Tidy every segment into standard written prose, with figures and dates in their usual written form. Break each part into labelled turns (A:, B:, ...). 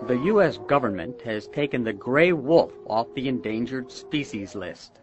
A: The U.S. government has taken the gray wolf off the endangered species list.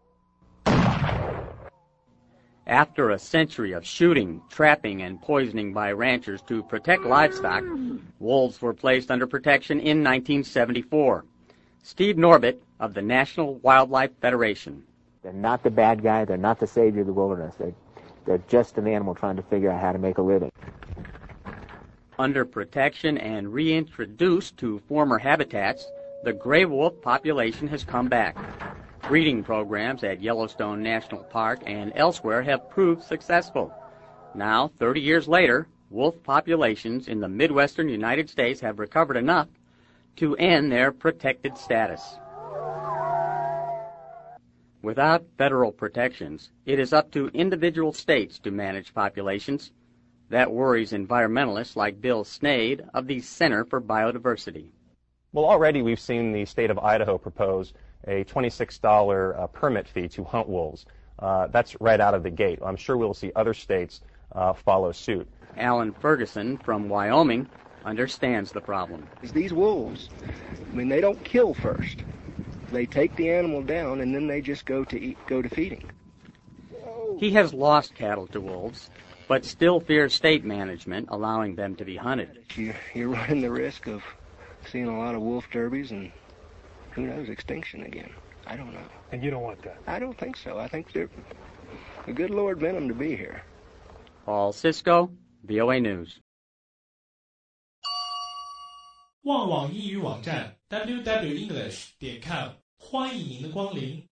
A: After a century of shooting, trapping, and poisoning by ranchers to protect livestock, wolves were placed under protection in 1974. Steve Norbit of the National Wildlife Federation.
B: They're not the bad guy. They're not the savior of the wilderness. They're just an animal trying to figure out how to make a living.
A: Under protection and reintroduced to former habitats, the gray wolf population has come back. Breeding programs at Yellowstone National Park and elsewhere have proved successful. Now, 30 years later, wolf populations in the Midwestern United States have recovered enough to end their protected status. Without federal protections, it is up to individual states to manage populations. That worries environmentalists like Bill Snade of the Center for Biodiversity.
C: Well, already we've seen the state of Idaho propose a $26 permit fee to hunt wolves. That's right out of the gate. I'm sure we'll see other states follow suit.
A: Alan Ferguson from Wyoming understands the problem.
D: These wolves, they don't kill first. They take the animal down and then they just go to feeding.
A: He has lost cattle to wolves, but still fears state management allowing them to be hunted.
D: You're running the risk of seeing a lot of wolf derbies and, who knows, extinction again. I don't know.
E: And you don't want that?
D: I don't think so. I think the good Lord meant them to be here.
A: Paul Cisco, VOA News.
F: 旺旺英语网站 www.english.com 欢迎您的光临。